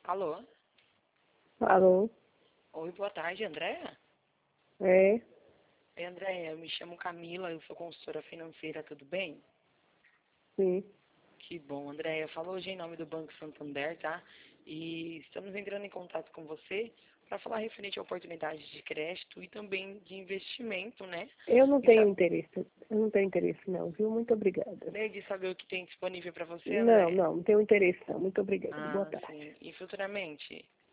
Alô? Alô? Oi, boa tarde, Andréa? É? Oi, Andréa, eu me chamo Camila, eu sou consultora financeira, tudo bem? Sim. Que bom, Andréa. Eu falo hoje em nome do Banco Santander, tá? E estamos entrando em contato com você para falar referente a oportunidades de crédito e também de investimento, né? Eu não E tenho interesse. Eu não tenho interesse não, viu? Muito obrigada. de saber o que tem disponível para você, Não, Andréa. não tenho interesse não. Muito obrigada. Boa Ah, tarde. sim. E futuramente?